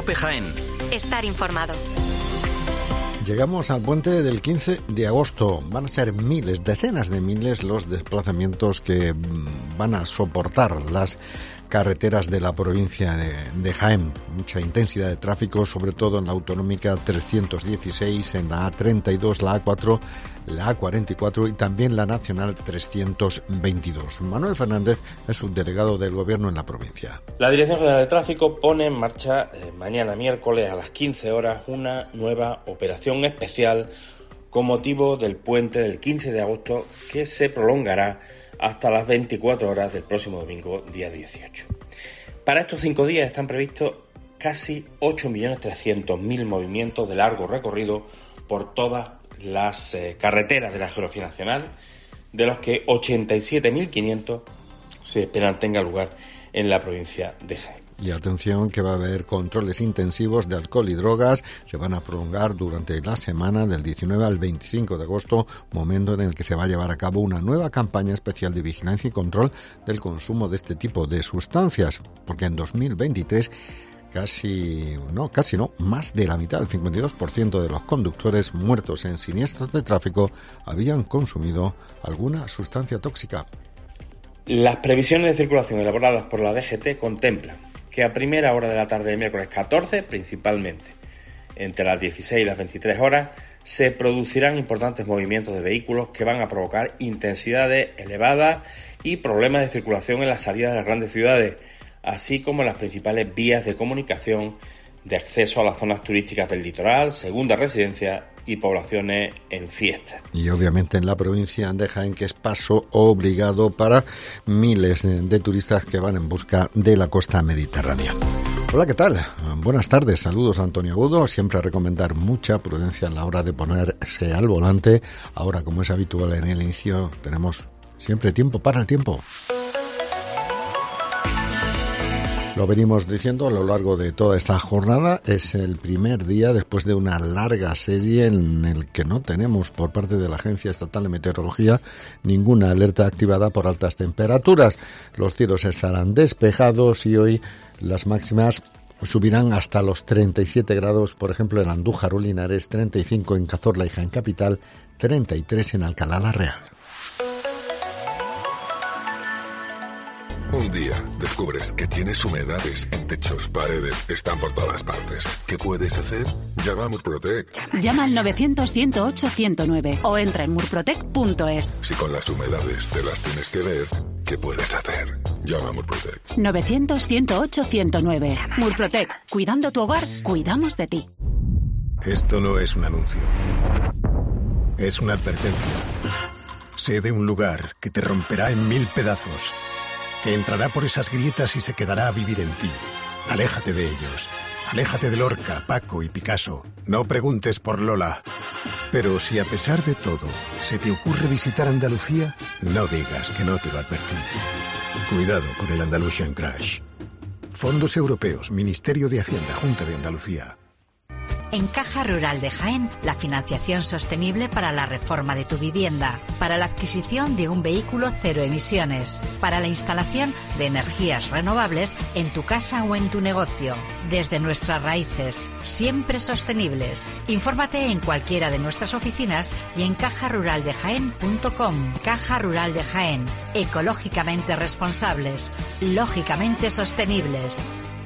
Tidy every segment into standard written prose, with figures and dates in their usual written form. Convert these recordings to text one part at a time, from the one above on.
COPE Jaén. Estar informado. Llegamos al puente del 15 de agosto. Van a ser miles, decenas de miles los desplazamientos que van a soportar las carreteras de la provincia de Jaén. Mucha intensidad de tráfico, sobre todo en la autonómica 316, en la A32, la A4, la A44 y también la nacional 322. Manuel Fernández es subdelegado del Gobierno en la provincia. La Dirección General de Tráfico pone en marcha mañana miércoles a las 15 horas una nueva operación especial con motivo del puente del 15 de agosto que se prolongará hasta las 24 horas del próximo domingo, día 18. Para estos 5 días están previstos casi 8.300.000 movimientos de largo recorrido por todas las carreteras de la geografía nacional, de los que 87.500 se esperan tengan lugar en la provincia de Jaén. Y atención que va a haber controles intensivos de alcohol y drogas, se van a prolongar durante la semana del 19 al 25 de agosto, momento en el que se va a llevar a cabo una nueva campaña especial de vigilancia y control del consumo de este tipo de sustancias, porque en 2023 más de la mitad, el 52% de los conductores muertos en siniestros de tráfico habían consumido alguna sustancia tóxica. Las previsiones de circulación elaboradas por la DGT contemplan que a primera hora de la tarde del miércoles 14, principalmente entre las 16 y las 23 horas, se producirán importantes movimientos de vehículos que van a provocar intensidades elevadas y problemas de circulación en las salidas de las grandes ciudades, así como en las principales vías de comunicación de acceso a las zonas turísticas del litoral, segundas residencias y poblaciones en fiestas. Y obviamente en la provincia de Jaén, que es paso obligado para miles de turistas que van en busca de la costa mediterránea. Hola, ¿qué tal? Buenas tardes, saludos Antonio Agudo. Siempre recomendar mucha prudencia a la hora de ponerse al volante. Ahora, como es habitual en el inicio, tenemos siempre tiempo para el tiempo. Lo venimos diciendo a lo largo de toda esta jornada. Es el primer día después de una larga serie en el que no tenemos por parte de la Agencia Estatal de Meteorología ninguna alerta activada por altas temperaturas. Los cielos estarán despejados y hoy las máximas subirán hasta los 37 grados, por ejemplo en Andújar o Linares, 35 en Cazorla y Jaén Capital, 33 en Alcalá la Real. Un día descubres que tienes humedades en techos, paredes, están por todas partes. ¿Qué puedes hacer? Llama a Murprotec. Llama al 900-108-109 o entra en murprotec.es. Si con las humedades te las tienes que ver, ¿qué puedes hacer? Llama a Murprotec. 900-108-109. Murprotec. Cuidando tu hogar, cuidamos de ti. Esto no es un anuncio. Es una advertencia. Sé de un lugar que te romperá en 1000 pedazos, que entrará por esas grietas y se quedará a vivir en ti. Aléjate de ellos. Aléjate de Lorca, Paco y Picasso. No preguntes por Lola. Pero si a pesar de todo se te ocurre visitar Andalucía, no digas que no te lo advertí. Cuidado con el Andalusian Crash. Fondos Europeos, Ministerio de Hacienda, Junta de Andalucía. En Caja Rural de Jaén, la financiación sostenible para la reforma de tu vivienda, para la adquisición de un vehículo cero emisiones, para la instalación de energías renovables en tu casa o en tu negocio, desde nuestras raíces, siempre sostenibles. Infórmate en cualquiera de nuestras oficinas y en cajaruraldejaén.com. Caja Rural de Jaén, ecológicamente responsables, lógicamente sostenibles.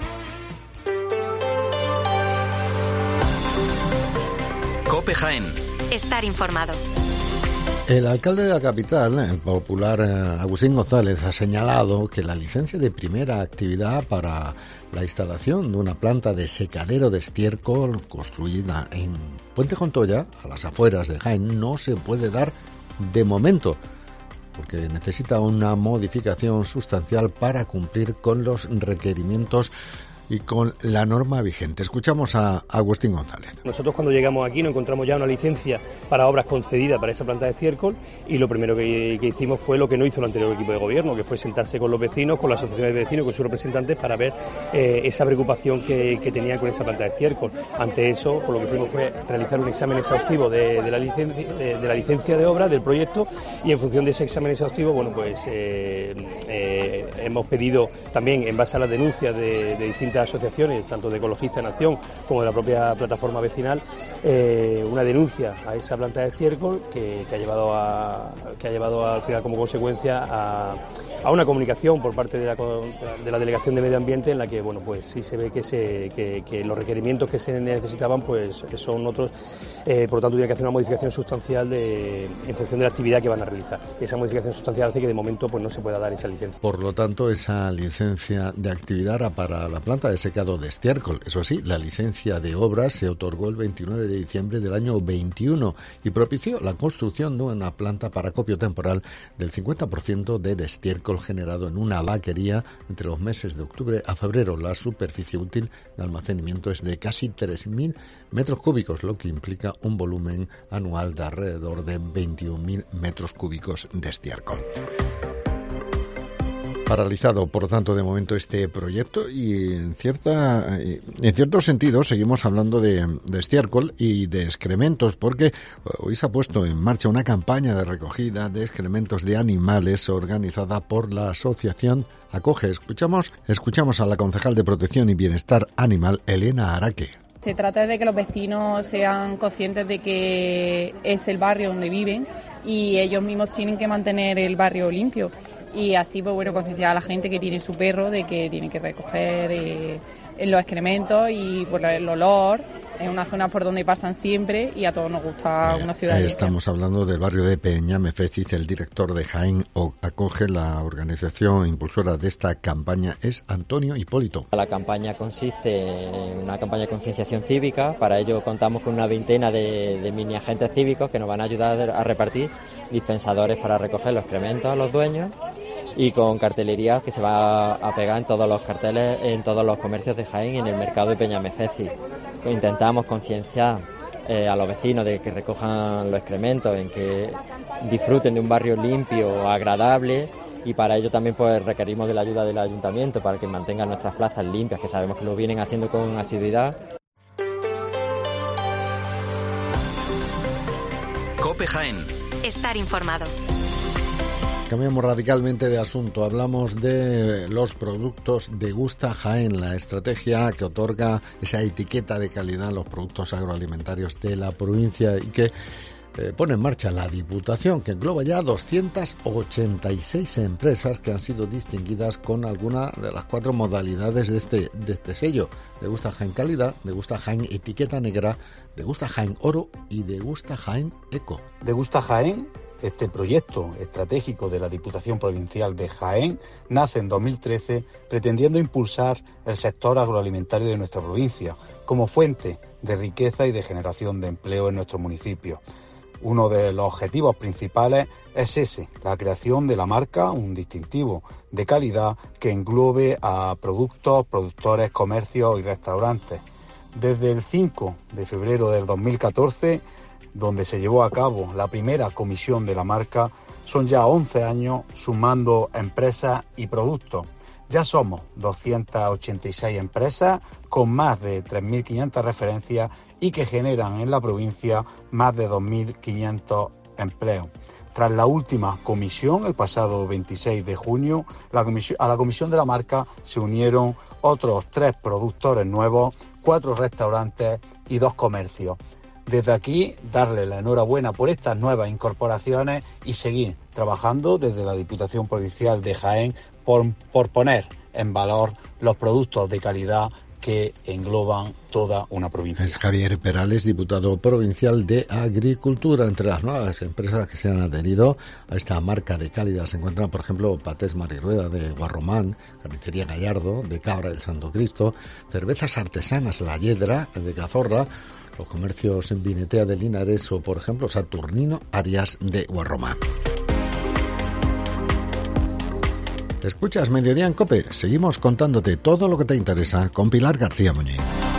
COPE Jaén. Estar informado. El alcalde de la capital, el popular Agustín González, ha señalado que la licencia de primera actividad para la instalación de una planta de secadero de estiércol construida en Puente Contoya, a las afueras de Jaén, no se puede dar de momento, porque necesita una modificación sustancial para cumplir con los requerimientos y con la norma vigente. Escuchamos a Agustín González. Nosotros cuando llegamos aquí nos encontramos ya una licencia para obras concedida para esa planta de estiércol y lo primero que hicimos fue lo que no hizo el anterior equipo de gobierno, que fue sentarse con los vecinos, con las asociaciones de vecinos, con sus representantes para ver esa preocupación que tenía con esa planta de estiércol. Ante eso, por lo que fuimos fue realizar un examen exhaustivo de la licencia de obra, del proyecto, y en función de ese examen exhaustivo, bueno, pues hemos pedido también, en base a las denuncias de distintas asociaciones, tanto de Ecologistas en Acción como de la propia plataforma vecinal, una denuncia a esa planta de estiércol que ha llevado al final como consecuencia a una comunicación por parte de la Delegación de Medio Ambiente, en la que bueno, pues sí se ve que los requerimientos que se necesitaban pues son otros, por lo tanto tiene que hacer una modificación sustancial en función de la actividad que van a realizar. Esa modificación sustancial hace que de momento pues no se pueda dar esa licencia. Por lo tanto, esa licencia de actividad era para la planta de secado de estiércol. Eso sí, la licencia de obras se otorgó el 29 de diciembre del año 21 y propició la construcción de una planta para acopio temporal del 50% del estiércol generado en una vaquería entre los meses de octubre a febrero. La superficie útil de almacenamiento es de casi 3.000 metros cúbicos, lo que implica un volumen anual de alrededor de 21.000 metros cúbicos de estiércol. Paralizado, por lo tanto, de momento este proyecto y en cierto sentido seguimos hablando de estiércol y de excrementos, porque hoy se ha puesto en marcha una campaña de recogida de excrementos de animales organizada por la asociación Acoge. Escuchamos a la concejal de Protección y Bienestar Animal, Elena Araque. Se trata de que los vecinos sean conscientes de que es el barrio donde viven y ellos mismos tienen que mantener el barrio limpio. Y así, pues bueno, concienciar a la gente que tiene su perro de que tiene que recoger los excrementos y por el olor. Es una zona por donde pasan siempre y a todos nos gusta una ciudad limpia. Estamos hablando del barrio de Peñameféciz. El director de Jaén Acoge, la organización impulsora de esta campaña, es Antonio Hipólito. La campaña consiste en una campaña de concienciación cívica. Para ello contamos con una veintena de mini agentes cívicos que nos van a ayudar a repartir dispensadores para recoger los excrementos a los dueños y con cartelería que se va a pegar en todos los carteles, en todos los comercios de Jaén y en el mercado de Peñameféciz. Intentamos concienciar a los vecinos de que recojan los excrementos, en que disfruten de un barrio limpio, agradable, y para ello también pues requerimos de la ayuda del ayuntamiento para que mantengan nuestras plazas limpias, que sabemos que lo vienen haciendo con asiduidad. COPE Jaén. Estar informado. Cambiamos radicalmente de asunto. Hablamos de los productos Degusta Jaén, la estrategia que otorga esa etiqueta de calidad a los productos agroalimentarios de la provincia y que pone en marcha la Diputación, que engloba ya 286 empresas que han sido distinguidas con alguna de las 4 modalidades de este sello: Degusta Jaén Calidad, Degusta Jaén Etiqueta Negra, Degusta Jaén Oro y Degusta Jaén Eco. Degusta Jaén, este proyecto estratégico de la Diputación Provincial de Jaén, nace en 2013 pretendiendo impulsar el sector agroalimentario de nuestra provincia como fuente de riqueza y de generación de empleo en nuestro municipio. Uno de los objetivos principales es ese, la creación de la marca, un distintivo de calidad que englobe a productos, productores, comercios y restaurantes. Desde el 5 de febrero del 2014, donde se llevó a cabo la primera comisión de la marca, son ya 11 años sumando empresas y productos. Ya somos 286 empresas con más de 3.500 referencias y que generan en la provincia más de 2.500 empleos. Tras la última comisión, el pasado 26 de junio, a la comisión de la marca se unieron otros 3 productores nuevos, 4 restaurantes y 2 comercios. Desde aquí, darle la enhorabuena por estas nuevas incorporaciones y seguir trabajando desde la Diputación Provincial de Jaén por poner en valor los productos de calidad que engloban toda una provincia. Es Javier Perales, diputado provincial de Agricultura. Entre las nuevas empresas que se han adherido a esta marca de calidad se encuentran, por ejemplo, Patés Marirrueda de Guarromán, Carnicería Gallardo de Cabra del Santo Cristo, Cervezas Artesanas La Yedra de Cazorla, los comercios en Vinetea de Linares o, por ejemplo, Saturnino Arias de Guarromán. Escuchas Mediodía en COPE. Seguimos contándote todo lo que te interesa con Pilar García Muñiz.